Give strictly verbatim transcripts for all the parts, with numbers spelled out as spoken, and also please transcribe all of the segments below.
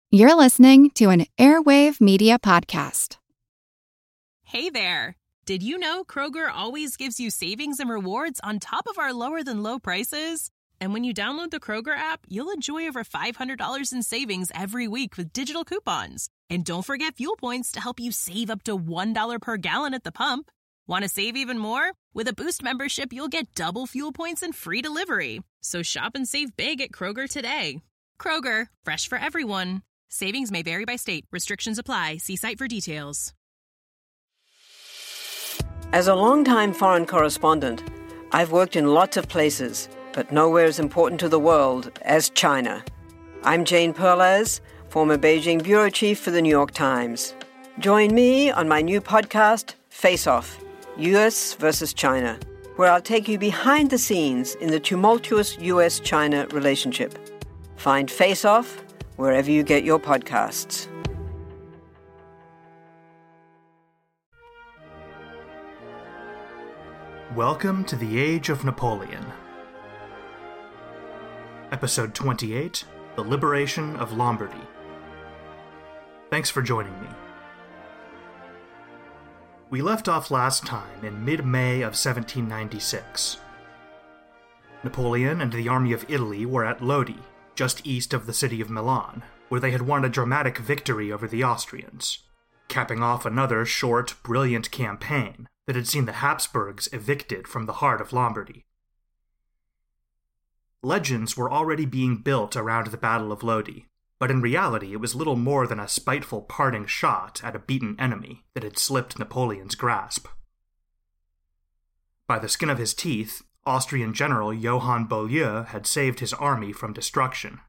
You're listening to an Airwave Media Podcast. Hey there! Did you know Kroger always gives you savings and rewards on top of our lower-than-low prices? And when you download the Kroger app, you'll enjoy over five hundred dollars in savings every week with digital coupons. And don't forget fuel points to help you save up to one dollar per gallon at the pump. Want to save even more? With a Boost membership, you'll get double fuel points and free delivery. So shop and save big at Kroger today. Kroger, fresh for everyone. Savings may vary by state. Restrictions apply. See site for details. As a longtime foreign correspondent, I've worked in lots of places, but nowhere as important to the world as China. I'm Jane Perlez, former Beijing bureau chief for the New York Times. Join me on my new podcast, Face Off, U S versus China, where I'll take you behind the scenes in the tumultuous U S China relationship. Find Face Off wherever you get your podcasts. Welcome to the Age of Napoleon. Episode twenty-eight, The Liberation of Lombardy. Thanks for joining me. We left off last time in mid-May of seventeen ninety-six. Napoleon and the army of Italy were at Lodi, just east of the city of Milan, where they had won a dramatic victory over the Austrians, capping off another short, brilliant campaign that had seen the Habsburgs evicted from the heart of Lombardy. Legends were already being built around the Battle of Lodi, but in reality it was little more than a spiteful parting shot at a beaten enemy that had slipped Napoleon's grasp. By the skin of his teeth, Austrian General Johann Beaulieu had saved his army from destruction.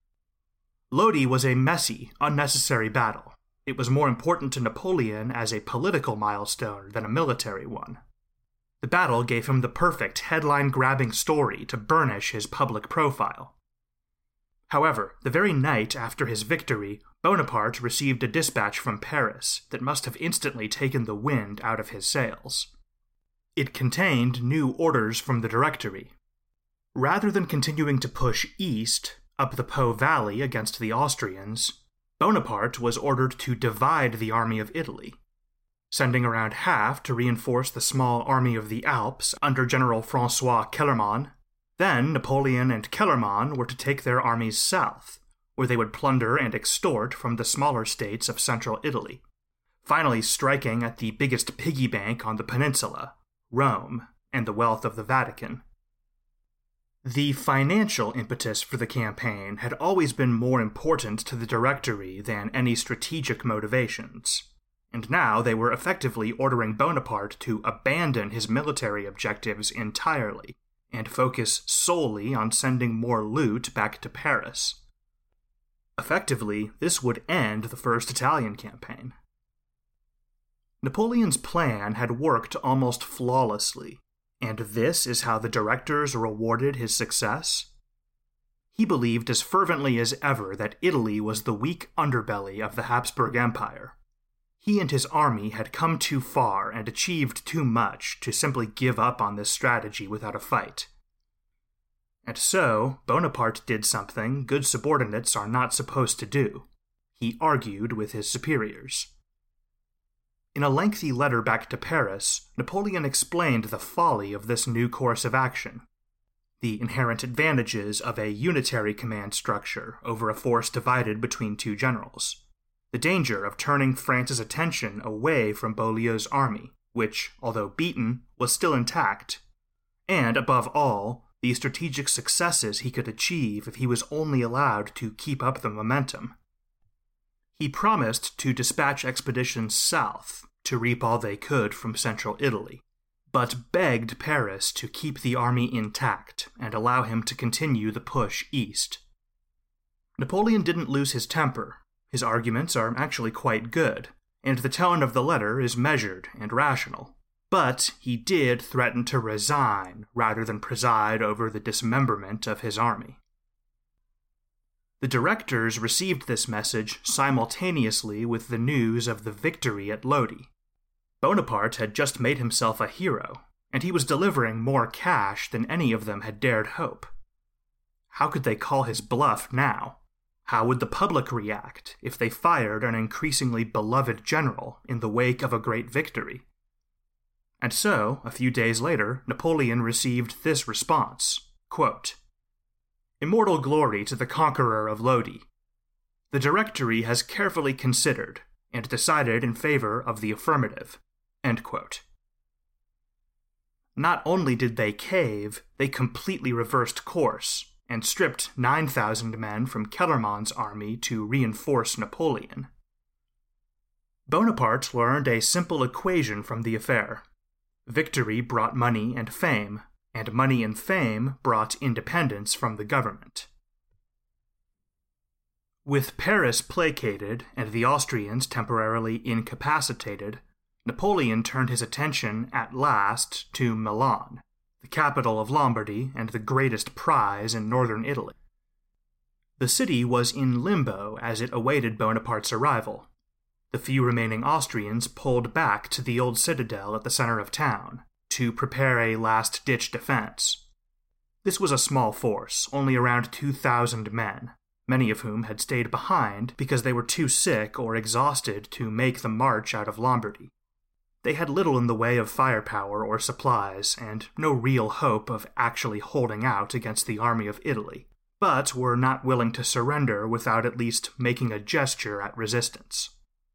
Lodi was a messy, unnecessary battle. It was more important to Napoleon as a political milestone than a military one. The battle gave him the perfect headline-grabbing story to burnish his public profile. However, the very night after his victory, Bonaparte received a dispatch from Paris that must have instantly taken the wind out of his sails. It contained new orders from the Directory. Rather than continuing to push east, up the Po Valley against the Austrians, Bonaparte was ordered to divide the army of Italy, sending around half to reinforce the small army of the Alps under General François Kellermann. Then Napoleon and Kellermann were to take their armies south, where they would plunder and extort from the smaller states of central Italy, finally striking at the biggest piggy bank on the peninsula, Rome, and the wealth of the Vatican. The financial impetus for the campaign had always been more important to the Directory than any strategic motivations, and now they were effectively ordering Bonaparte to abandon his military objectives entirely and focus solely on sending more loot back to Paris. Effectively, this would end the First Italian Campaign. Napoleon's plan had worked almost flawlessly, and this is how the directors rewarded his success? He believed as fervently as ever that Italy was the weak underbelly of the Habsburg Empire. He and his army had come too far and achieved too much to simply give up on this strategy without a fight. And so, Bonaparte did something good subordinates are not supposed to do. He argued with his superiors. In a lengthy letter back to Paris, Napoleon explained the folly of this new course of action, the inherent advantages of a unitary command structure over a force divided between two generals, the danger of turning France's attention away from Beaulieu's army, which, although beaten, was still intact, and, above all, the strategic successes he could achieve if he was only allowed to keep up the momentum. He promised to dispatch expeditions south to reap all they could from central Italy, but begged Paris to keep the army intact and allow him to continue the push east. Napoleon didn't lose his temper. His arguments are actually quite good, and the tone of the letter is measured and rational. But he did threaten to resign rather than preside over the dismemberment of his army. The directors received this message simultaneously with the news of the victory at Lodi. Bonaparte had just made himself a hero, and he was delivering more cash than any of them had dared hope. How could they call his bluff now? How would the public react if they fired an increasingly beloved general in the wake of a great victory? And so, a few days later, Napoleon received this response, quote, "Immortal glory to the conqueror of Lodi. The Directory has carefully considered and decided in favor of the affirmative." End quote. Not only did they cave, they completely reversed course and stripped nine thousand men from Kellermann's army to reinforce Napoleon. Bonaparte learned a simple equation from the affair. Victory brought money and fame, and money and fame brought independence from the government. With Paris placated and the Austrians temporarily incapacitated, Napoleon turned his attention at last to Milan, the capital of Lombardy and the greatest prize in northern Italy. The city was in limbo as it awaited Bonaparte's arrival. The few remaining Austrians pulled back to the old citadel at the center of town to prepare a last-ditch defense. This was a small force, only around two thousand men, many of whom had stayed behind because they were too sick or exhausted to make the march out of Lombardy. They had little in the way of firepower or supplies, and no real hope of actually holding out against the army of Italy, but were not willing to surrender without at least making a gesture at resistance.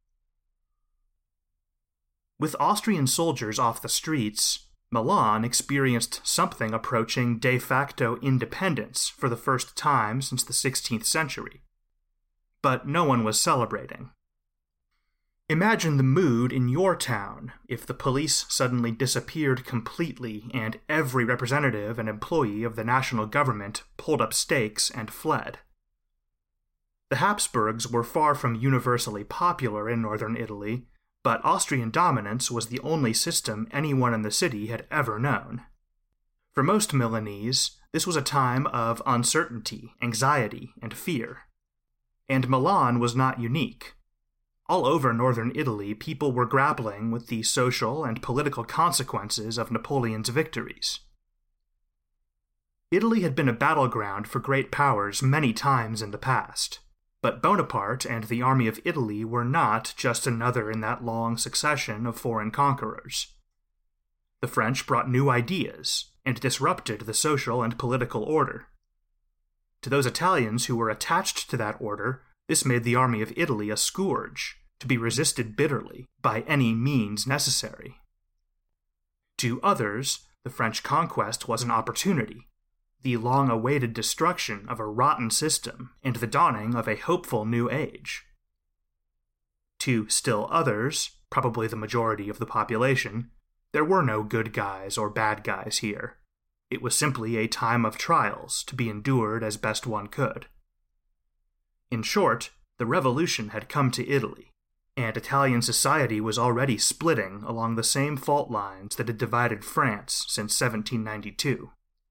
With Austrian soldiers off the streets, Milan experienced something approaching de facto independence for the first time since the sixteenth century. But no one was celebrating. Imagine the mood in your town if the police suddenly disappeared completely and every representative and employee of the national government pulled up stakes and fled. The Habsburgs were far from universally popular in northern Italy, but Austrian dominance was the only system anyone in the city had ever known. For most Milanese, this was a time of uncertainty, anxiety, and fear. And Milan was not unique. All over northern Italy, people were grappling with the social and political consequences of Napoleon's victories. Italy had been a battleground for great powers many times in the past. But Bonaparte and the Army of Italy were not just another in that long succession of foreign conquerors. The French brought new ideas and disrupted the social and political order. To those Italians who were attached to that order, this made the Army of Italy a scourge, to be resisted bitterly by any means necessary. To others, the French conquest was an opportunity, the long-awaited destruction of a rotten system and the dawning of a hopeful new age. To still others, probably the majority of the population, there were no good guys or bad guys here. It was simply a time of trials to be endured as best one could. In short, the revolution had come to Italy, and Italian society was already splitting along the same fault lines that had divided France since seventeen ninety-two.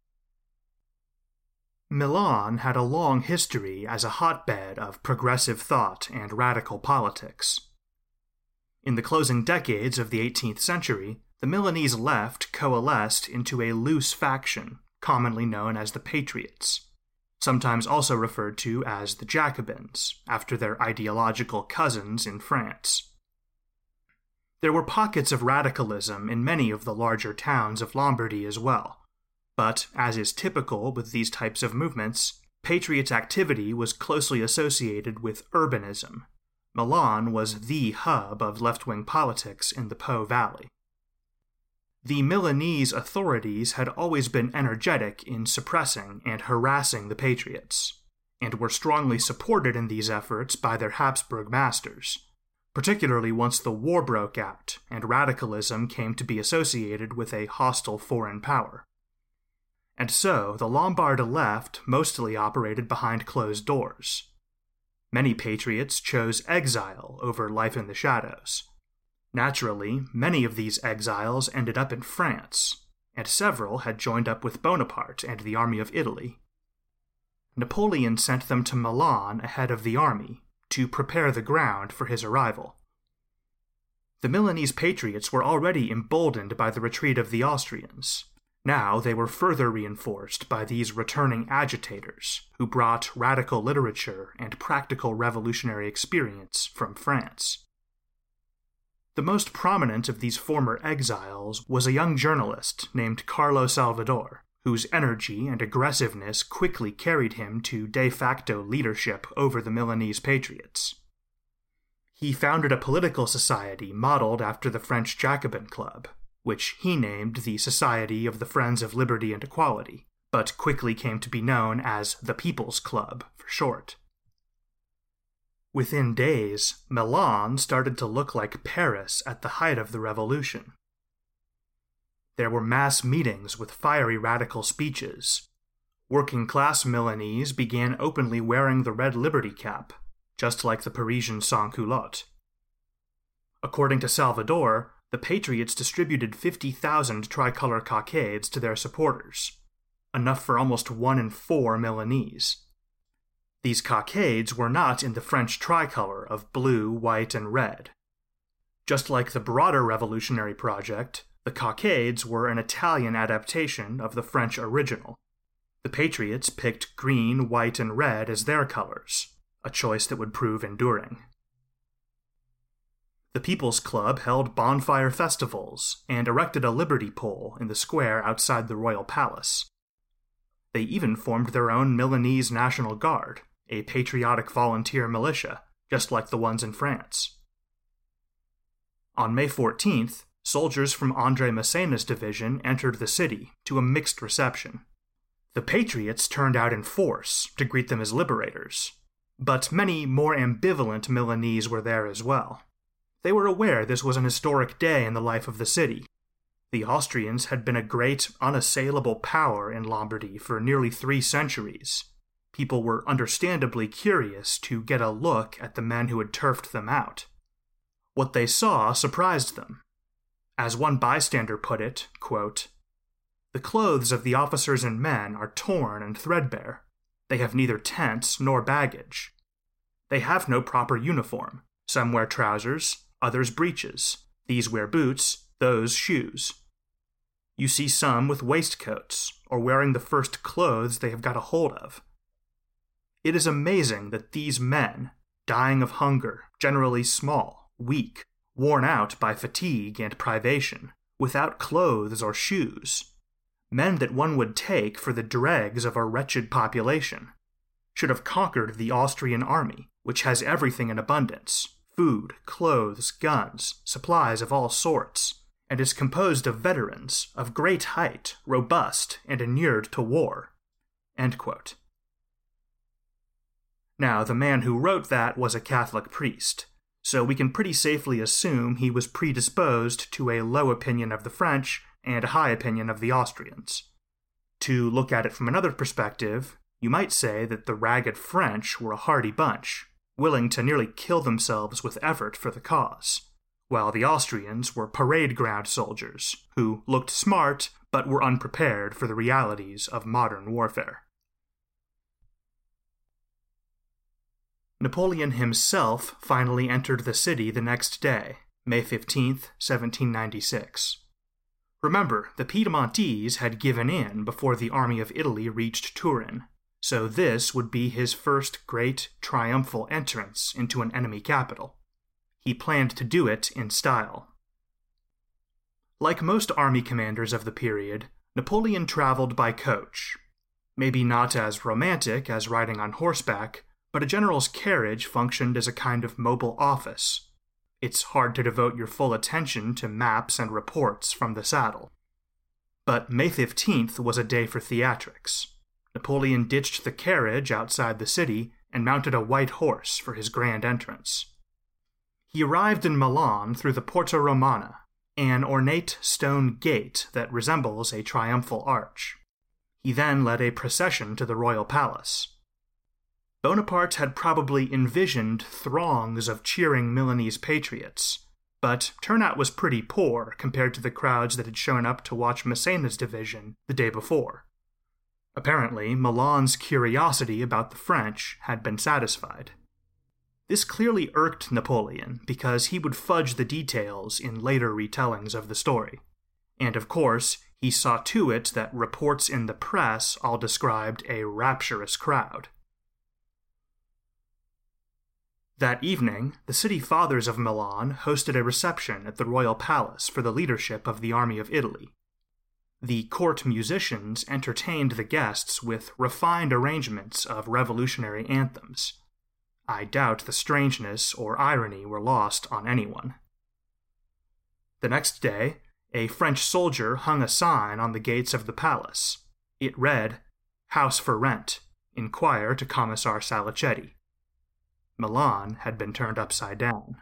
Milan had a long history as a hotbed of progressive thought and radical politics. In the closing decades of the eighteenth century, the Milanese left coalesced into a loose faction, commonly known as the Patriots, sometimes also referred to as the Jacobins, after their ideological cousins in France. There were pockets of radicalism in many of the larger towns of Lombardy as well. But, as is typical with these types of movements, Patriots' activity was closely associated with urbanism. Milan was the hub of left-wing politics in the Po Valley. The Milanese authorities had always been energetic in suppressing and harassing the Patriots, and were strongly supported in these efforts by their Habsburg masters, particularly once the war broke out and radicalism came to be associated with a hostile foreign power. And so, the Lombard left mostly operated behind closed doors. Many patriots chose exile over life in the shadows. Naturally, many of these exiles ended up in France, and several had joined up with Bonaparte and the Army of Italy. Napoleon sent them to Milan ahead of the army, to prepare the ground for his arrival. The Milanese patriots were already emboldened by the retreat of the Austrians, Now they were further reinforced by these returning agitators who brought radical literature and practical revolutionary experience from France. The most prominent of these former exiles was a young journalist named Carlo Salvador, whose energy and aggressiveness quickly carried him to de facto leadership over the Milanese patriots. He founded a political society modeled after the French Jacobin Club, which he named the Society of the Friends of Liberty and Equality, but quickly came to be known as the People's Club for short. Within days, Milan started to look like Paris at the height of the revolution. There were mass meetings with fiery radical speeches. Working-class Milanese began openly wearing the red liberty cap, just like the Parisian sans-culotte. According to Salvador, the Patriots distributed fifty thousand tricolor cockades to their supporters, enough for almost one in four Milanese. These cockades were not in the French tricolor of blue, white, and red. Just like the broader revolutionary project, the cockades were an Italian adaptation of the French original. The Patriots picked green, white, and red as their colors, a choice that would prove enduring. The People's Club held bonfire festivals and erected a liberty pole in the square outside the royal palace. They even formed their own Milanese National Guard, a patriotic volunteer militia, just like the ones in France. On May fourteenth, soldiers from André Masséna's division entered the city to a mixed reception. The Patriots turned out in force to greet them as liberators, but many more ambivalent Milanese were there as well. They were aware this was an historic day in the life of the city. The Austrians had been a great, unassailable power in Lombardy for nearly three centuries. People were understandably curious to get a look at the men who had turfed them out. What they saw surprised them. As one bystander put it, quote, "The clothes of the officers and men are torn and threadbare. They have neither tents nor baggage. They have no proper uniform. Some wear trousers, others breeches. These wear boots, those shoes. You see some with waistcoats, or wearing the first clothes they have got a hold of. It is amazing that these men, dying of hunger, generally small, weak, worn out by fatigue and privation, without clothes or shoes, men that one would take for the dregs of a wretched population, should have conquered the Austrian army, which has everything in abundance, food, clothes, guns, supplies of all sorts, and is composed of veterans of great height, robust, and inured to war." End quote. Now, the man who wrote that was a Catholic priest, so we can pretty safely assume he was predisposed to a low opinion of the French and a high opinion of the Austrians. To look at it from another perspective, you might say that the ragged French were a hardy bunch, willing to nearly kill themselves with effort for the cause, while the Austrians were parade ground soldiers who looked smart but were unprepared for the realities of modern warfare. Napoleon himself finally entered the city the next day, May fifteenth, seventeen ninety-six. Remember, the Piedmontese had given in before the army of Italy reached Turin, so this would be his first great triumphal entrance into an enemy capital. He planned to do it in style. Like most army commanders of the period, Napoleon traveled by coach. Maybe not as romantic as riding on horseback, but a general's carriage functioned as a kind of mobile office. It's hard to devote your full attention to maps and reports from the saddle. But May fifteenth was a day for theatrics. Napoleon ditched the carriage outside the city and mounted a white horse for his grand entrance. He arrived in Milan through the Porta Romana, an ornate stone gate that resembles a triumphal arch. He then led a procession to the royal palace. Bonaparte had probably envisioned throngs of cheering Milanese patriots, but turnout was pretty poor compared to the crowds that had shown up to watch Masséna's division the day before. Apparently, Milan's curiosity about the French had been satisfied. This clearly irked Napoleon because he would fudge the details in later retellings of the story. And of course, He saw to it that reports in the press all described a rapturous crowd. That evening, the city fathers of Milan hosted a reception at the royal palace for the leadership of the army of Italy. The court musicians entertained the guests with refined arrangements of revolutionary anthems. I doubt the strangeness or irony were lost on anyone. The next day, a French soldier hung a sign on the gates of the palace. It read, "House for rent. Inquire to Commissar Salicetti." Milan had been turned upside down.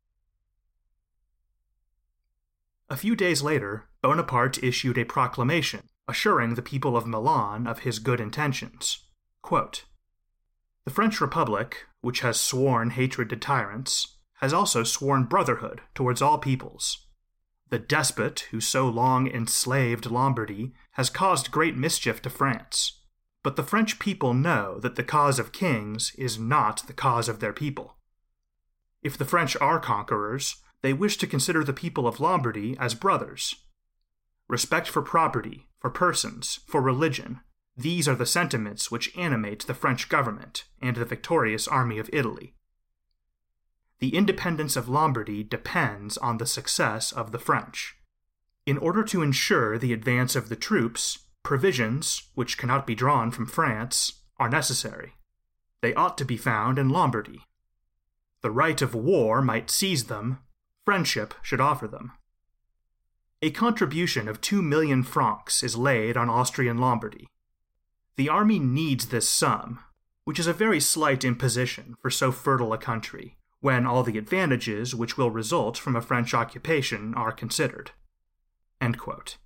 A few days later, Bonaparte issued a proclamation assuring the people of Milan of his good intentions. Quote, "The French Republic, which has sworn hatred to tyrants, has also sworn brotherhood towards all peoples. The despot who so long enslaved Lombardy has caused great mischief to France, but the French people know that the cause of kings is not the cause of their people. If the French are conquerors, they wish to consider the people of Lombardy as brothers. Respect for property, for persons, for religion, these are the sentiments which animate the French government and the victorious army of Italy. The independence of Lombardy depends on the success of the French. In order to ensure the advance of the troops, provisions, which cannot be drawn from France, are necessary. They ought to be found in Lombardy. The right of war might seize them, friendship should offer them. A contribution of two million francs is laid on Austrian Lombardy. The army needs this sum, which is a very slight imposition for so fertile a country, when all the advantages which will result from a French occupation are considered." End quote.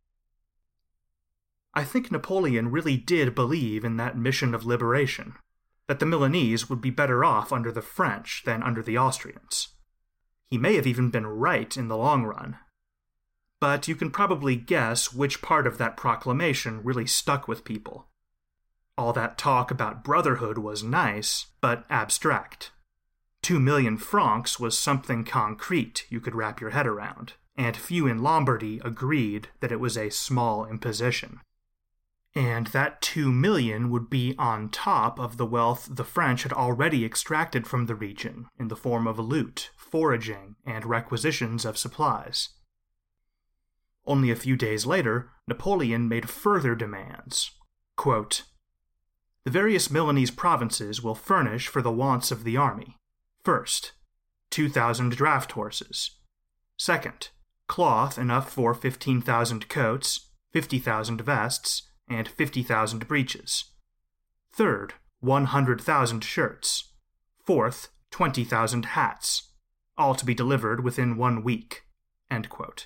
I think Napoleon really did believe in that mission of liberation, that the Milanese would be better off under the French than under the Austrians. He may have even been right in the long run. But you can probably guess which part of that proclamation really stuck with people. All that talk about brotherhood was nice, but abstract. Two million francs was something concrete you could wrap your head around, and few in Lombardy agreed that it was a small imposition. And that two million would be on top of the wealth the French had already extracted from the region in the form of loot, foraging, and requisitions of supplies. Only a few days later, Napoleon made further demands. Quote, "The various Milanese provinces will furnish for the wants of the army. First, two thousand draft horses. Second, cloth enough for fifteen thousand coats, fifty thousand vests, and fifty thousand breeches. Third, one hundred thousand shirts. Fourth, twenty thousand hats, all to be delivered within one week." End quote.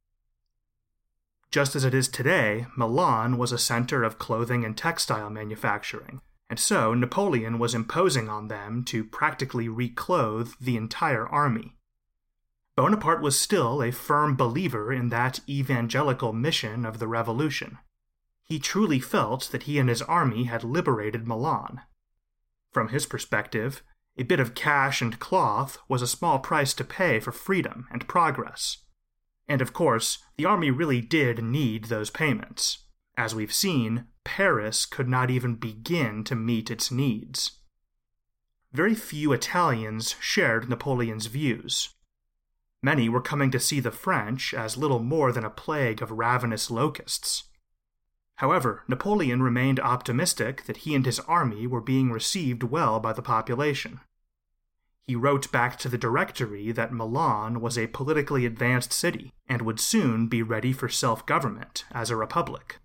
Just as it is today, Milan was a center of clothing and textile manufacturing, and so Napoleon was imposing on them to practically reclothe the entire army. Bonaparte was still a firm believer in that evangelical mission of the revolution. He truly felt that he and his army had liberated Milan. From his perspective, a bit of cash and cloth was a small price to pay for freedom and progress. And of course, the army really did need those payments. As we've seen, Paris could not even begin to meet its needs. Very few Italians shared Napoleon's views. Many were coming to see the French as little more than a plague of ravenous locusts. However, Napoleon remained optimistic that he and his army were being received well by the population. He wrote back to the Directory that Milan was a politically advanced city and would soon be ready for self-government as a republic.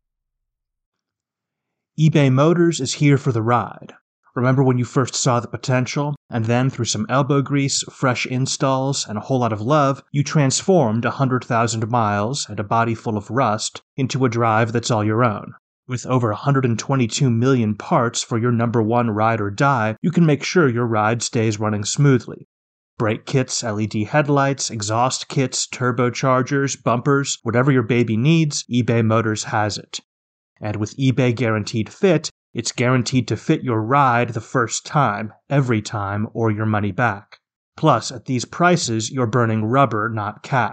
eBay Motors is here for the ride. Remember when you first saw the potential, and then through some elbow grease, fresh installs, and a whole lot of love, you transformed one hundred thousand miles and a body full of rust into a drive that's all your own. With over one hundred twenty-two million parts for your number one ride or die, you can make sure your ride stays running smoothly. Brake kits, L E D headlights, exhaust kits, turbochargers, bumpers, whatever your baby needs, eBay Motors has it. And with eBay Guaranteed Fit, it's guaranteed to fit your ride the first time, every time, or your money back. Plus, at these prices, you're burning rubber, not cash.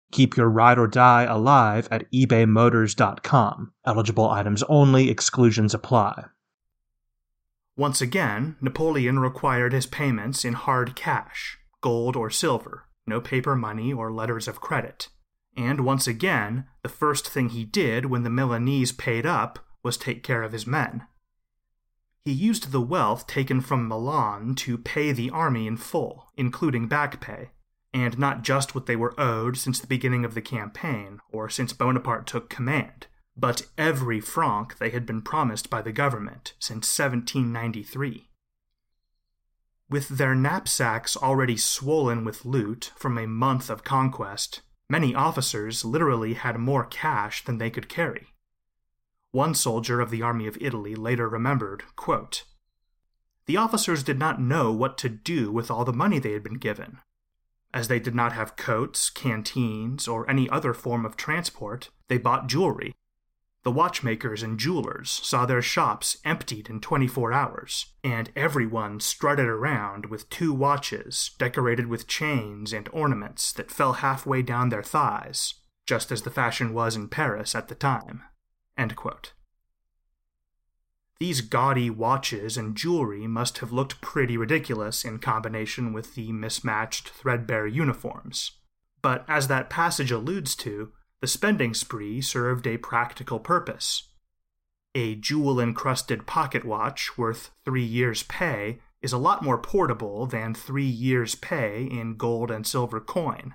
Keep your ride or die alive at ebay motors dot com. Eligible items only, exclusions apply. Once again, Napoleon required his payments in hard cash, gold or silver, no paper money or letters of credit. And once again, the first thing he did when the Milanese paid up was take care of his men. He used the wealth taken from Milan to pay the army in full, including back pay, and not just what they were owed since the beginning of the campaign, or since Bonaparte took command, but every franc they had been promised by the government since seventeen ninety-three. With their knapsacks already swollen with loot from a month of conquest, many officers literally had more cash than they could carry. One soldier of the Army of Italy later remembered, quote, "The officers did not know what to do with all the money they had been given. As they did not have coats, canteens, or any other form of transport, they bought jewelry. The watchmakers and jewelers saw their shops emptied in twenty-four hours, and everyone strutted around with two watches decorated with chains and ornaments that fell halfway down their thighs, just as the fashion was in Paris at the time." End quote. These gaudy watches and jewelry must have looked pretty ridiculous in combination with the mismatched, threadbare uniforms. But as that passage alludes to, the spending spree served a practical purpose. A jewel-encrusted pocket watch worth three years' pay is a lot more portable than three years' pay in gold and silver coin.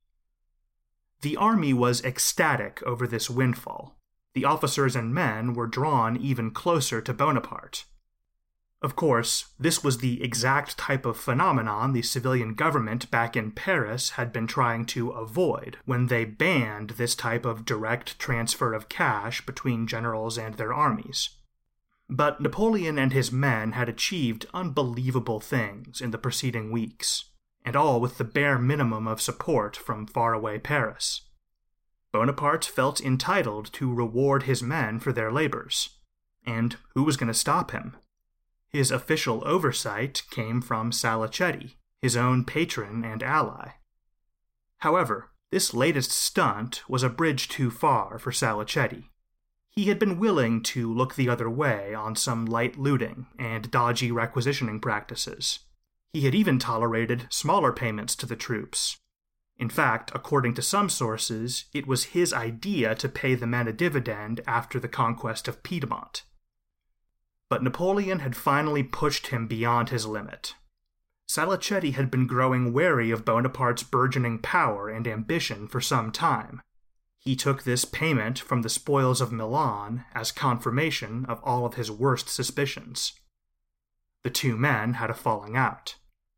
The army was ecstatic over this windfall. The officers and men were drawn even closer to Bonaparte. Of course, this was the exact type of phenomenon the civilian government back in Paris had been trying to avoid when they banned this type of direct transfer of cash between generals and their armies. But Napoleon and his men had achieved unbelievable things in the preceding weeks, and all with the bare minimum of support from faraway Paris. Bonaparte felt entitled to reward his men for their labors. And who was going to stop him? His official oversight came from Salicetti, his own patron and ally. However, this latest stunt was a bridge too far for Salicetti. He had been willing to look the other way on some light looting and dodgy requisitioning practices. He had even tolerated smaller payments to the troops. In fact, according to some sources, it was his idea to pay the men a dividend after the conquest of Piedmont. But Napoleon had finally pushed him beyond his limit. Salicetti had been growing wary of Bonaparte's burgeoning power and ambition for some time. He took this payment from the spoils of Milan as confirmation of all of his worst suspicions. The two men had a falling out.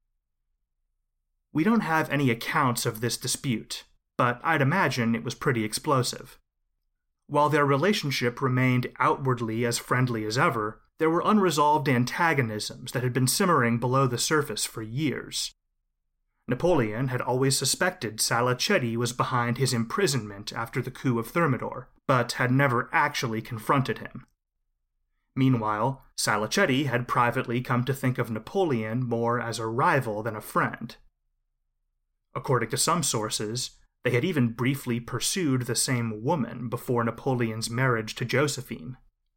We don't have any accounts of this dispute, but I'd imagine it was pretty explosive. While their relationship remained outwardly as friendly as ever, there were unresolved antagonisms that had been simmering below the surface for years. Napoleon had always suspected Salicetti was behind his imprisonment after the coup of Thermidor, but had never actually confronted him. Meanwhile, Salicetti had privately come to think of Napoleon more as a rival than a friend. According to some sources, they had even briefly pursued the same woman before Napoleon's marriage to Josephine.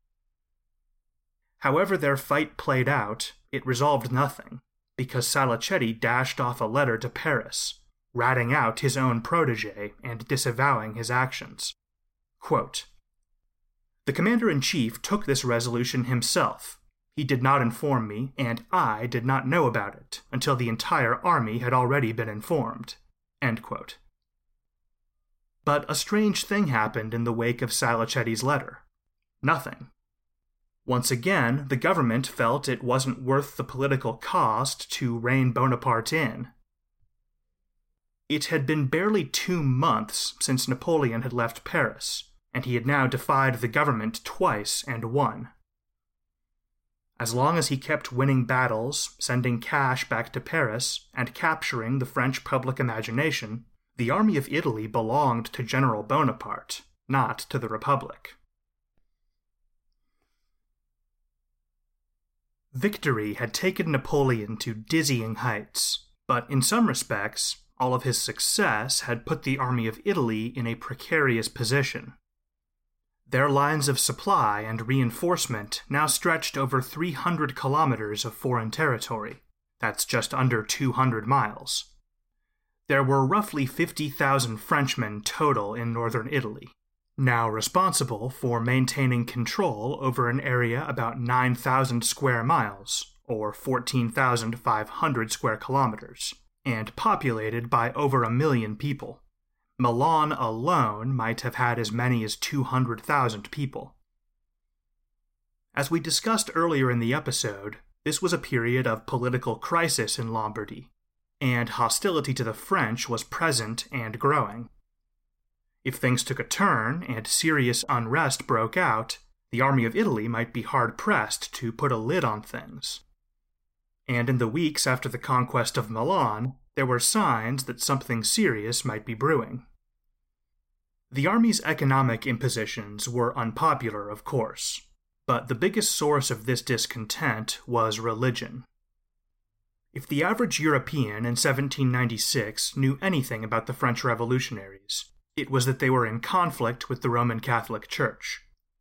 However their fight played out, it resolved nothing, because Salicetti dashed off a letter to Paris, ratting out his own protégé and disavowing his actions. Quote, "The commander-in-chief took this resolution himself. He did not inform me, and I did not know about it until the entire army had already been informed." End quote. But a strange thing happened in the wake of Salicetti's letter. Nothing. Once again, the government felt it wasn't worth the political cost to rein Bonaparte in. It had been barely two months since Napoleon had left Paris, and he had now defied the government twice and won. As long as he kept winning battles, sending cash back to Paris, and capturing the French public imagination, the army of Italy belonged to General Bonaparte, not to the Republic. Victory had taken Napoleon to dizzying heights, but in some respects, all of his success had put the Army of Italy in a precarious position. Their lines of supply and reinforcement now stretched over three hundred kilometers of foreign territory. That's just under two hundred miles. There were roughly fifty thousand Frenchmen total in northern Italy, now responsible for maintaining control over an area about nine thousand square miles, or fourteen thousand five hundred square kilometers, and populated by over a million people. Milan alone might have had as many as two hundred thousand people. As we discussed earlier in the episode, this was a period of political crisis in Lombardy, and hostility to the French was present and growing. If things took a turn and serious unrest broke out, the Army of Italy might be hard-pressed to put a lid on things. And in the weeks after the conquest of Milan, there were signs that something serious might be brewing. The army's economic impositions were unpopular, of course, but the biggest source of this discontent was religion. If the average European in seventeen ninety-six knew anything about the French revolutionaries, it was that they were in conflict with the Roman Catholic Church.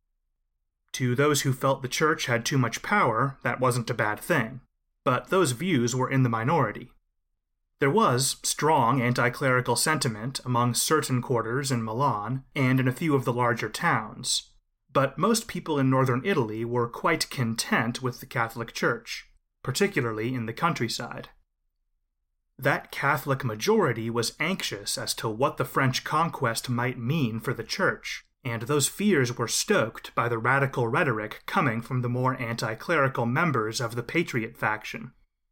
To those who felt the Church had too much power, that wasn't a bad thing, but those views were in the minority. There was strong anti-clerical sentiment among certain quarters in Milan and in a few of the larger towns, but most people in northern Italy were quite content with the Catholic Church, particularly in the countryside. That Catholic majority was anxious as to what the French conquest might mean for the Church, and those fears were stoked by the radical rhetoric coming from the more anti-clerical members of the Patriot faction.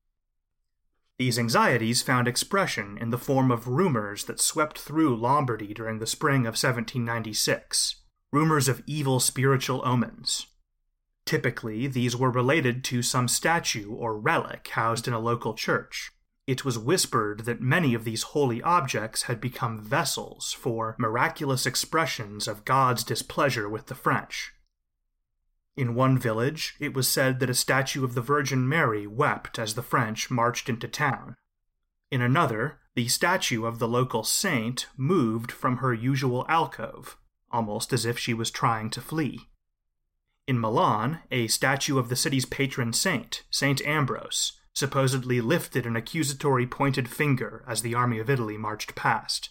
These anxieties found expression in the form of rumors that swept through Lombardy during the spring of seventeen ninety-six, rumors of evil spiritual omens. Typically, these were related to some statue or relic housed in a local church. It was whispered that many of these holy objects had become vessels for miraculous expressions of God's displeasure with the French. In one village, it was said that a statue of the Virgin Mary wept as the French marched into town. In another, the statue of the local saint moved from her usual alcove, almost as if she was trying to flee. In Milan, a statue of the city's patron saint, Saint Ambrose, supposedly lifted an accusatory pointed finger as the Army of Italy marched past.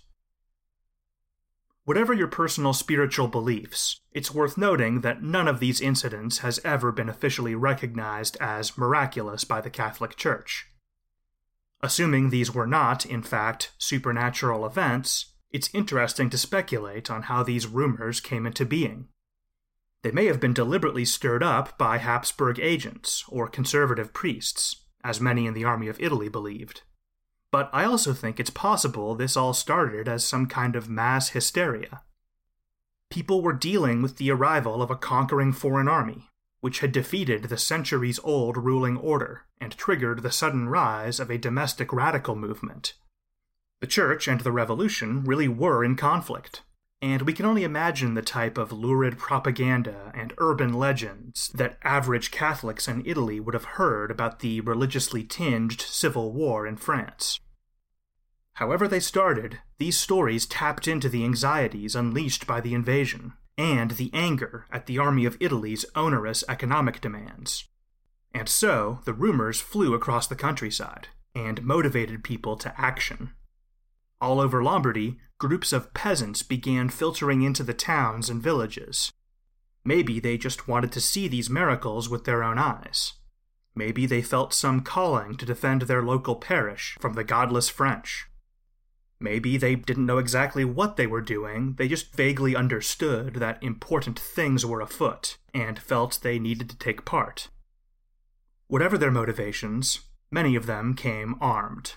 Whatever your personal spiritual beliefs, it's worth noting that none of these incidents has ever been officially recognized as miraculous by the Catholic Church. Assuming these were not, in fact, supernatural events, it's interesting to speculate on how these rumors came into being. They may have been deliberately stirred up by Habsburg agents or conservative priests, as many in the Army of Italy believed. But I also think it's possible this all started as some kind of mass hysteria. People were dealing with the arrival of a conquering foreign army, which had defeated the centuries-old ruling order and triggered the sudden rise of a domestic radical movement. The Church and the Revolution really were in conflict, and we can only imagine the type of lurid propaganda and urban legends that average Catholics in Italy would have heard about the religiously tinged civil war in France. However they started, these stories tapped into the anxieties unleashed by the invasion, and the anger at the Army of Italy's onerous economic demands. And so, the rumors flew across the countryside, and motivated people to action. All over Lombardy, groups of peasants began filtering into the towns and villages. Maybe they just wanted to see these miracles with their own eyes. Maybe they felt some calling to defend their local parish from the godless French. Maybe they didn't know exactly what they were doing, they just vaguely understood that important things were afoot, and felt they needed to take part. Whatever their motivations, many of them came armed.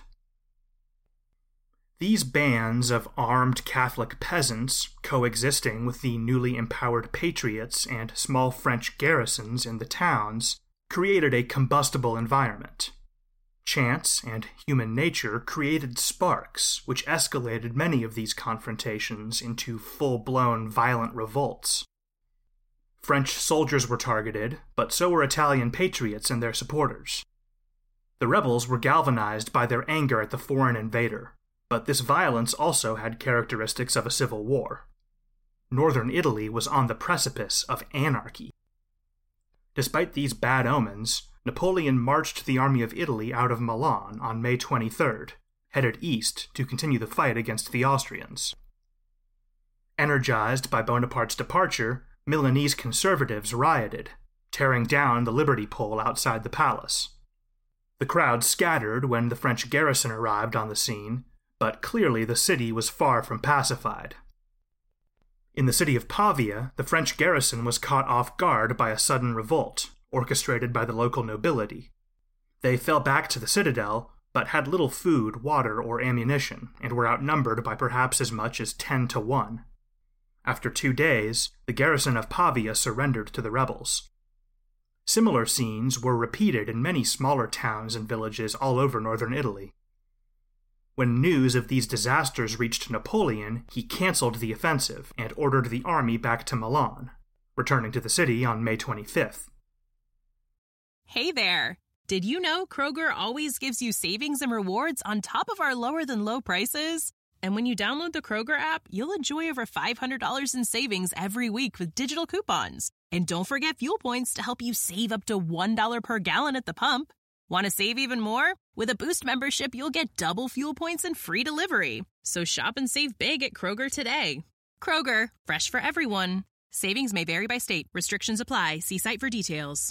These bands of armed Catholic peasants, coexisting with the newly empowered patriots and small French garrisons in the towns, created a combustible environment. Chance and human nature created sparks, which escalated many of these confrontations into full-blown violent revolts. French soldiers were targeted, but so were Italian patriots and their supporters. The rebels were galvanized by their anger at the foreign invader, But this violence also had characteristics of a civil war. Northern Italy was on the precipice of anarchy. Despite these bad omens, Napoleon marched the army of Italy out of Milan on May twenty-third, headed east to continue the fight against the Austrians. Energized by Bonaparte's departure, Milanese conservatives rioted, tearing down the Liberty Pole outside the palace. The crowd scattered when the French garrison arrived on the scene, but clearly the city was far from pacified. In the city of Pavia, the French garrison was caught off guard by a sudden revolt, orchestrated by the local nobility. They fell back to the citadel, but had little food, water, or ammunition, and were outnumbered by perhaps as much as ten to one. After two days, the garrison of Pavia surrendered to the rebels. Similar scenes were repeated in many smaller towns and villages all over northern Italy. When news of these disasters reached Napoleon, he cancelled the offensive and ordered the army back to Milan, returning to the city on May twenty-fifth. Hey there! Did you know Kroger always gives you savings and rewards on top of our lower-than-low prices? And when you download the Kroger app, you'll enjoy over five hundred dollars in savings every week with digital coupons. And don't forget fuel points to help you save up to one dollar per gallon at the pump. Want to save even more? With a Boost membership, you'll get double fuel points and free delivery. So shop and save big at Kroger today. Kroger, fresh for everyone. Savings may vary by state. Restrictions apply. See site for details.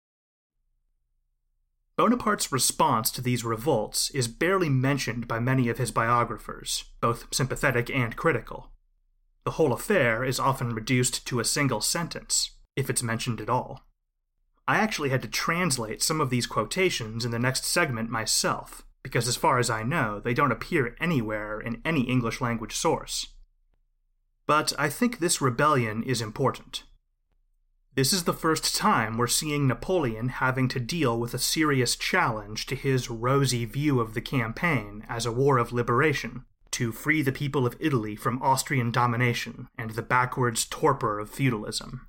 Bonaparte's response to these revolts is barely mentioned by many of his biographers, both sympathetic and critical. The whole affair is often reduced to a single sentence, if it's mentioned at all. I actually had to translate some of these quotations in the next segment myself, because as far as I know, they don't appear anywhere in any English-language source. But I think this rebellion is important. This is the first time we're seeing Napoleon having to deal with a serious challenge to his rosy view of the campaign as a war of liberation, to free the people of Italy from Austrian domination and the backwards torpor of feudalism.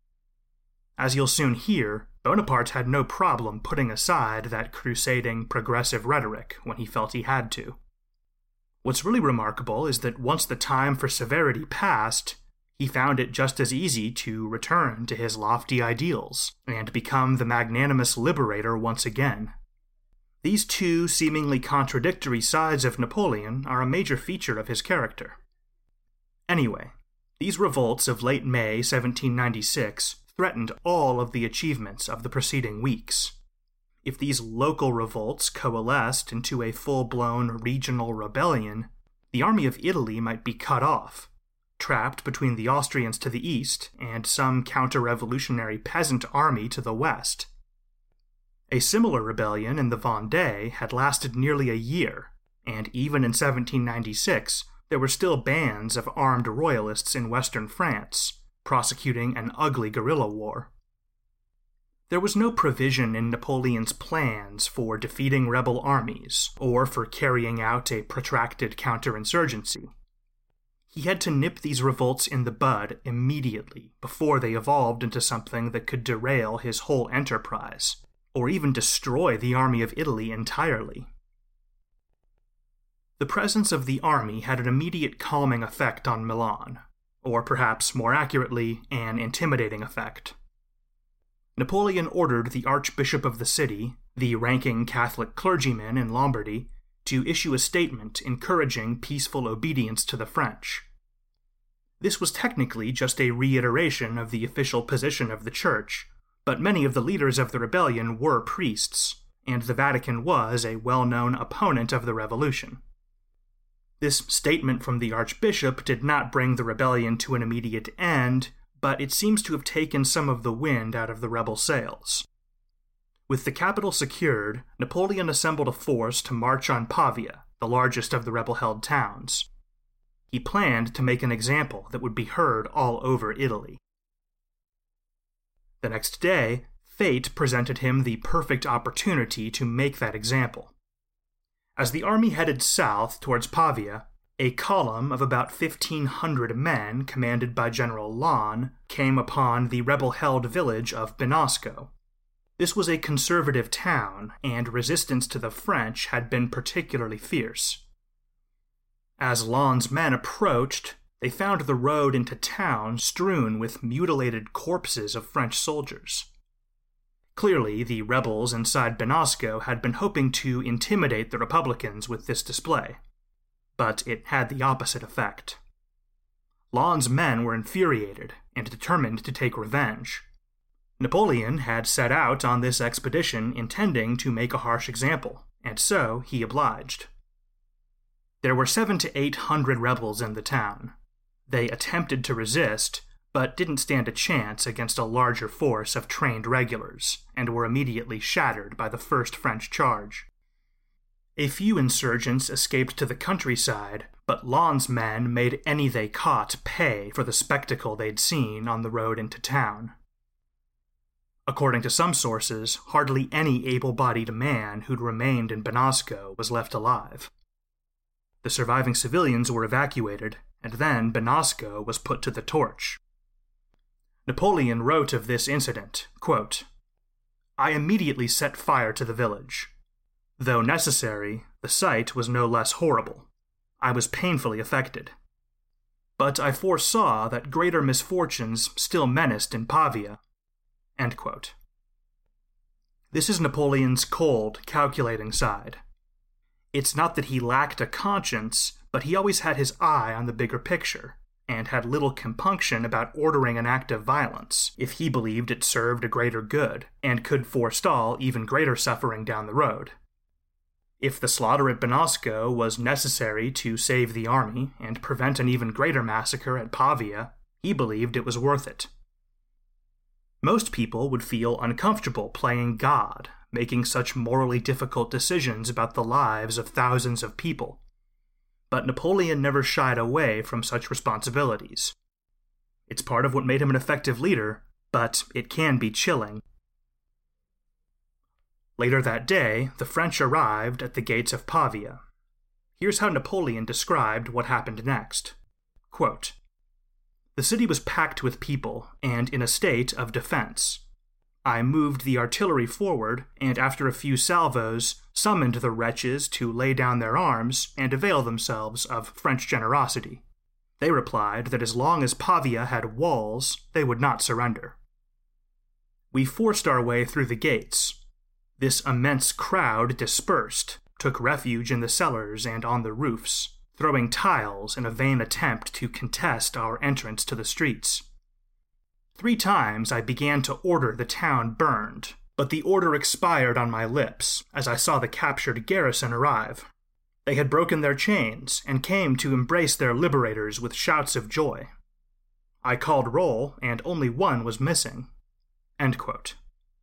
As you'll soon hear, Bonaparte had no problem putting aside that crusading, progressive rhetoric when he felt he had to. What's really remarkable is that once the time for severity passed, he found it just as easy to return to his lofty ideals and become the magnanimous liberator once again. These two seemingly contradictory sides of Napoleon are a major feature of his character. Anyway, these revolts of late May seventeen ninety-six threatened all of the achievements of the preceding weeks. If these local revolts coalesced into a full-blown regional rebellion, the army of Italy might be cut off, trapped between the Austrians to the east and some counter-revolutionary peasant army to the west. A similar rebellion in the Vendée had lasted nearly a year, and even in seventeen ninety-six, there were still bands of armed royalists in western France, prosecuting an ugly guerrilla war. There was no provision in Napoleon's plans for defeating rebel armies or for carrying out a protracted counterinsurgency. He had to nip these revolts in the bud immediately before they evolved into something that could derail his whole enterprise, or even destroy the army of Italy entirely. The presence of the army had an immediate calming effect on Milan, or perhaps more accurately, an intimidating effect. Napoleon ordered the Archbishop of the city, the ranking Catholic clergyman in Lombardy, to issue a statement encouraging peaceful obedience to the French. This was technically just a reiteration of the official position of the Church, but many of the leaders of the rebellion were priests, and the Vatican was a well-known opponent of the revolution. This statement from the Archbishop did not bring the rebellion to an immediate end, but it seems to have taken some of the wind out of the rebel sails. With the capital secured, Napoleon assembled a force to march on Pavia, the largest of the rebel-held towns. He planned to make an example that would be heard all over Italy. The next day, fate presented him the perfect opportunity to make that example. As the army headed south towards Pavia, a column of about fifteen hundred men, commanded by General Lannes, came upon the rebel-held village of Binasco. This was a conservative town, and resistance to the French had been particularly fierce. As Lannes' men approached, they found the road into town strewn with mutilated corpses of French soldiers. Clearly, the rebels inside Benasco had been hoping to intimidate the Republicans with this display, but it had the opposite effect. Lannes' men were infuriated and determined to take revenge. Napoleon had set out on this expedition intending to make a harsh example, and so he obliged. There were seven to eight hundred rebels in the town. They attempted to resist, but didn't stand a chance against a larger force of trained regulars, and were immediately shattered by the first French charge. A few insurgents escaped to the countryside, but Lannes' men made any they caught pay for the spectacle they'd seen on the road into town. According to some sources, hardly any able-bodied man who'd remained in Benasco was left alive. The surviving civilians were evacuated, and then Benasco was put to the torch. Napoleon wrote of this incident, quote, "I immediately set fire to the village. Though necessary, the sight was no less horrible. I was painfully affected. But I foresaw that greater misfortunes still menaced in Pavia." End quote. This is Napoleon's cold, calculating side. It's not that he lacked a conscience, but he always had his eye on the bigger picture, and had little compunction about ordering an act of violence if he believed it served a greater good, and could forestall even greater suffering down the road. If the slaughter at Benasco was necessary to save the army and prevent an even greater massacre at Pavia, he believed it was worth it. Most people would feel uncomfortable playing God, making such morally difficult decisions about the lives of thousands of people. But Napoleon never shied away from such responsibilities. It's part of what made him an effective leader, but it can be chilling. Later that day, the French arrived at the gates of Pavia. Here's how Napoleon described what happened next. Quote, "The city was packed with people and in a state of defense. I moved the artillery forward, and after a few salvos, summoned the wretches to lay down their arms and avail themselves of French generosity. They replied that as long as Pavia had walls, they would not surrender. We forced our way through the gates. This immense crowd dispersed, took refuge in the cellars and on the roofs, throwing tiles in a vain attempt to contest our entrance to the streets. Three times I began to order the town burned, but the order expired on my lips as I saw the captured garrison arrive. They had broken their chains and came to embrace their liberators with shouts of joy. I called roll, and only one was missing." End quote.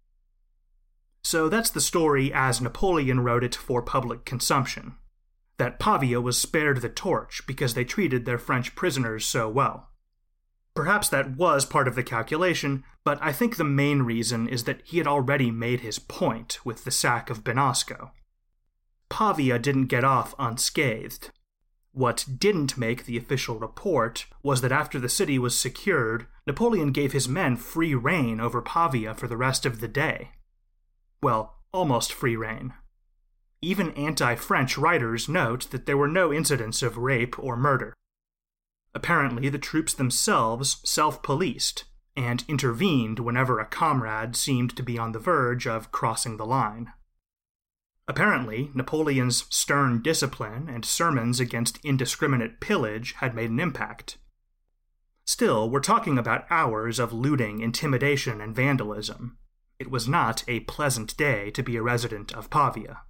So that's the story as Napoleon wrote it for public consumption, that Pavia was spared the torch because they treated their French prisoners so well. Perhaps that was part of the calculation, but I think the main reason is that he had already made his point with the sack of Benasco. Pavia didn't get off unscathed. What didn't make the official report was that after the city was secured, Napoleon gave his men free rein over Pavia for the rest of the day. Well, almost free rein. Even anti-French writers note that there were no incidents of rape or murder. Apparently, the troops themselves self-policed and intervened whenever a comrade seemed to be on the verge of crossing the line. Apparently, Napoleon's stern discipline and sermons against indiscriminate pillage had made an impact. Still, we're talking about hours of looting, intimidation, and vandalism. It was not a pleasant day to be a resident of Pavia.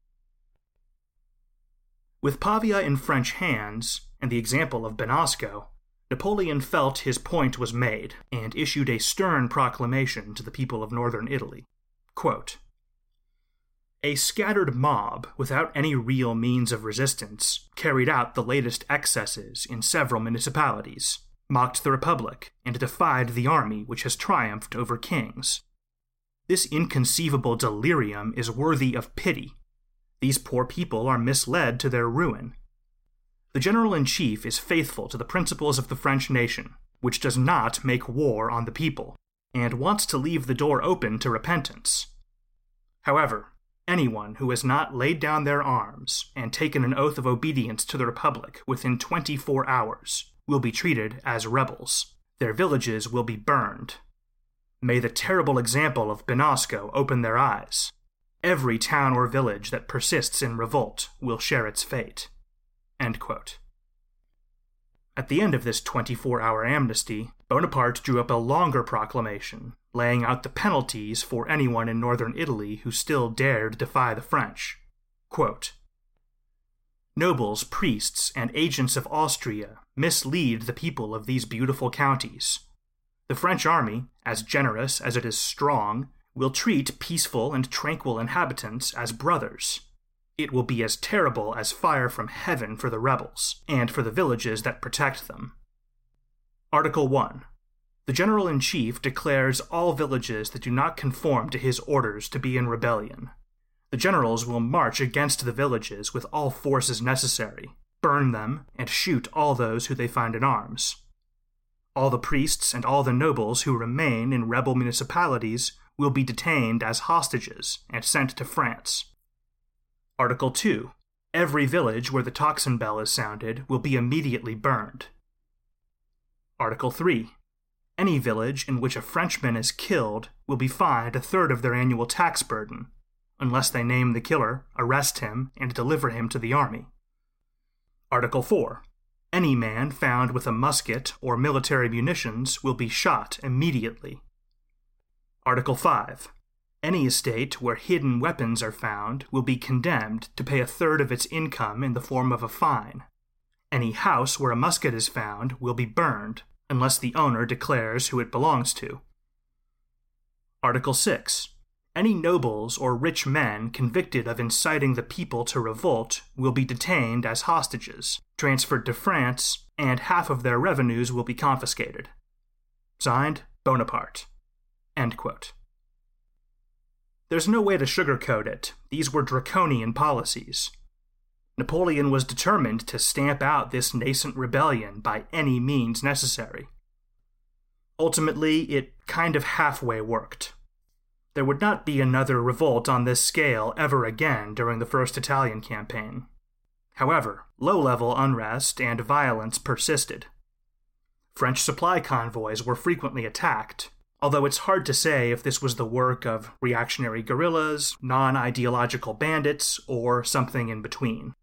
With Pavia in French hands, and the example of Benasco, Napoleon felt his point was made, and issued a stern proclamation to the people of northern Italy. Quote, "A scattered mob, without any real means of resistance, carried out the latest excesses in several municipalities, mocked the Republic, and defied the army which has triumphed over kings. This inconceivable delirium is worthy of pity. These poor people are misled to their ruin. The General-in-Chief is faithful to the principles of the French nation, which does not make war on the people, and wants to leave the door open to repentance. However, Anyone who has not laid down their arms and taken an oath of obedience to the Republic within twenty-four hours will be treated as rebels. Their villages will be burned. May the terrible example of Benasco open their eyes. Every town or village that persists in revolt will share its fate." End quote. At the end of this twenty-four hour amnesty, Bonaparte drew up a longer proclamation, laying out the penalties for anyone in northern Italy who still dared defy the French. Quote, "Nobles, priests, and agents of Austria mislead the people of these beautiful counties. The French army, as generous as it is strong, will treat peaceful and tranquil inhabitants as brothers. It will be as terrible as fire from heaven for the rebels, and for the villages that protect them." Article one. The General-in-Chief declares all villages that do not conform to his orders to be in rebellion. The generals will march against the villages with all forces necessary, burn them, and shoot all those who they find in arms. All the priests and all the nobles who remain in rebel municipalities will be detained as hostages and sent to France. Article two. Every village where the tocsin bell is sounded will be immediately burned. Article three. Any village in which a Frenchman is killed will be fined a third of their annual tax burden, unless they name the killer, arrest him, and deliver him to the army. Article four. Any man found with a musket or military munitions will be shot immediately. Article five. Any estate where hidden weapons are found will be condemned to pay a third of its income in the form of a fine. Any house where a musket is found will be burned, unless the owner declares who it belongs to. Article six. Any nobles or rich men convicted of inciting the people to revolt will be detained as hostages, transferred to France, and half of their revenues will be confiscated. Signed, Bonaparte. End quote. There's no way to sugarcoat it. These were draconian policies. Napoleon was determined to stamp out this nascent rebellion by any means necessary. Ultimately, it kind of halfway worked. There would not be another revolt on this scale ever again during the First Italian Campaign. However, low-level unrest and violence persisted. French supply convoys were frequently attacked, although it's hard to say if this was the work of reactionary guerrillas, non-ideological bandits, or something in between.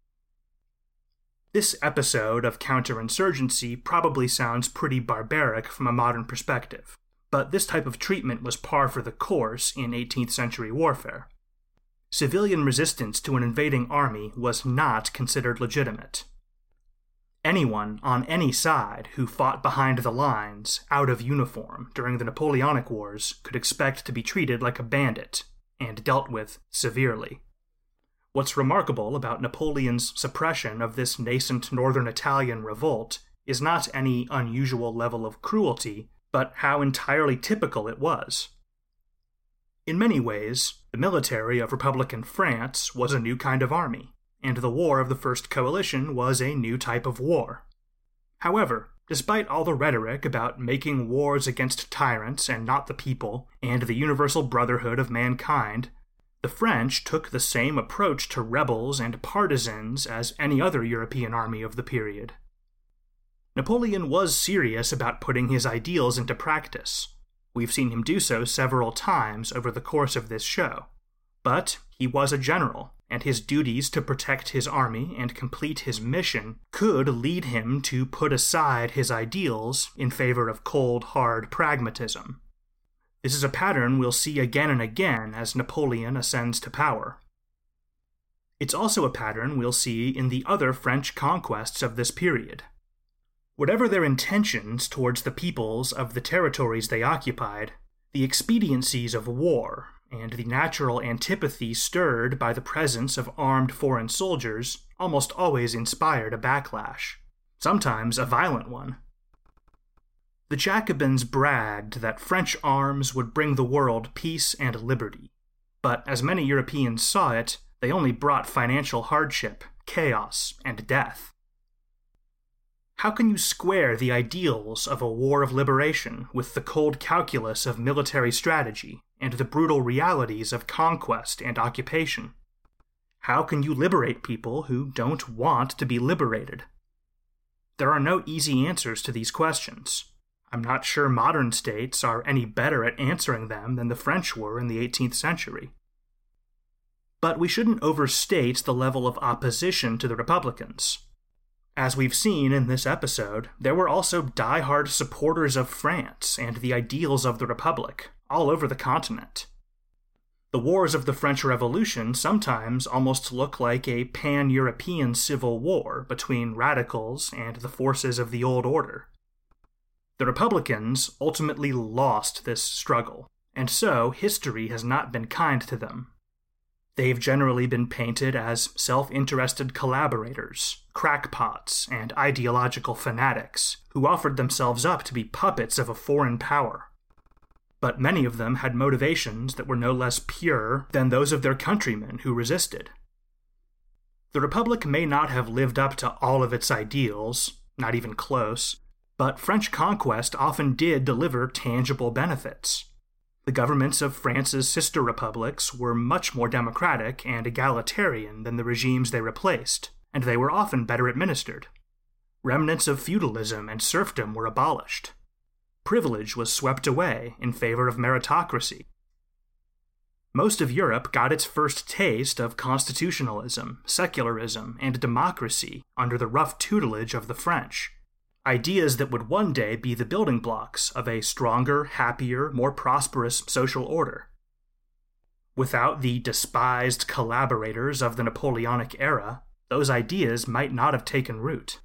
This episode of counterinsurgency probably sounds pretty barbaric from a modern perspective, but this type of treatment was par for the course in eighteenth century warfare. Civilian resistance to an invading army was not considered legitimate. Anyone on any side who fought behind the lines, out of uniform, during the Napoleonic Wars could expect to be treated like a bandit, and dealt with severely. What's remarkable about Napoleon's suppression of this nascent northern Italian revolt is not any unusual level of cruelty, but how entirely typical it was. In many ways, the military of Republican France was a new kind of army, and the War of the First Coalition was a new type of war. However, despite all the rhetoric about making wars against tyrants and not the people, and the universal brotherhood of mankind, the French took the same approach to rebels and partisans as any other European army of the period. Napoleon was serious about putting his ideals into practice. We've seen him do so several times over the course of this show. But he was a general, and his duties to protect his army and complete his mission could lead him to put aside his ideals in favor of cold, hard pragmatism. This is a pattern we'll see again and again as Napoleon ascends to power. It's also a pattern we'll see in the other French conquests of this period. Whatever their intentions towards the peoples of the territories they occupied, the expediencies of war and the natural antipathy stirred by the presence of armed foreign soldiers almost always inspired a backlash, sometimes a violent one. The Jacobins bragged that French arms would bring the world peace and liberty, but as many Europeans saw it, they only brought financial hardship, chaos, and death. How can you square the ideals of a war of liberation with the cold calculus of military strategy and the brutal realities of conquest and occupation. How can you liberate people who don't want to be liberated? There are no easy answers to these questions. I'm not sure modern states are any better at answering them than the French were in the eighteenth century. But we shouldn't overstate the level of opposition to the Republicans. As we've seen in this episode, there were also die-hard supporters of France and the ideals of the Republic all over the continent. The wars of the French Revolution sometimes almost look like a pan-European civil war between radicals and the forces of the old order. The Republicans ultimately lost this struggle, and so history has not been kind to them. They've generally been painted as self-interested collaborators, crackpots, and ideological fanatics who offered themselves up to be puppets of a foreign power. But many of them had motivations that were no less pure than those of their countrymen who resisted. The Republic may not have lived up to all of its ideals, not even close, but French conquest often did deliver tangible benefits. The governments of France's sister republics were much more democratic and egalitarian than the regimes they replaced, and they were often better administered. Remnants of feudalism and serfdom were abolished. Privilege was swept away in favor of meritocracy. Most of Europe got its first taste of constitutionalism, secularism, and democracy under the rough tutelage of the French. Ideas that would one day be the building blocks of a stronger, happier, more prosperous social order. Without the despised collaborators of the Napoleonic era, those ideas might not have taken root.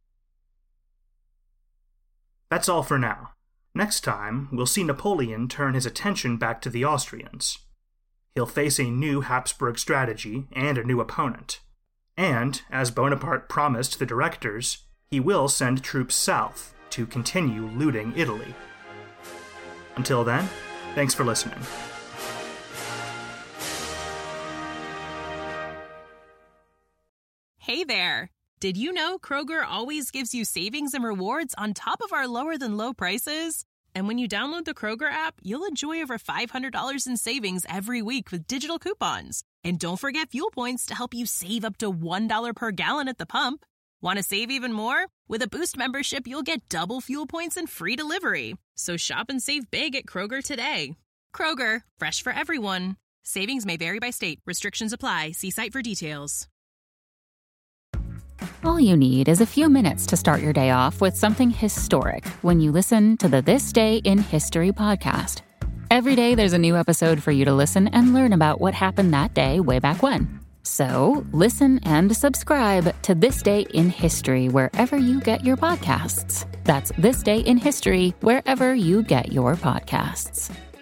That's all for now. Next time, we'll see Napoleon turn his attention back to the Austrians. He'll face a new Habsburg strategy and a new opponent. And, as Bonaparte promised the directors, he will send troops south to continue looting Italy. Until then, thanks for listening. Hey there! Did you know Kroger always gives you savings and rewards on top of our lower-than-low prices? And when you download the Kroger app, you'll enjoy over five hundred dollars in savings every week with digital coupons. And don't forget fuel points to help you save up to one dollar per gallon at the pump. Want to save even more? With a Boost membership, you'll get double fuel points and free delivery. So shop and save big at Kroger today. Kroger, fresh for everyone. Savings may vary by state. Restrictions apply. See site for details. All you need is a few minutes to start your day off with something historic when you listen to the This Day in History podcast. Every day there's a new episode for you to listen and learn about what happened that day way back when. So listen and subscribe to This Day in History wherever you get your podcasts. That's This Day in History wherever you get your podcasts.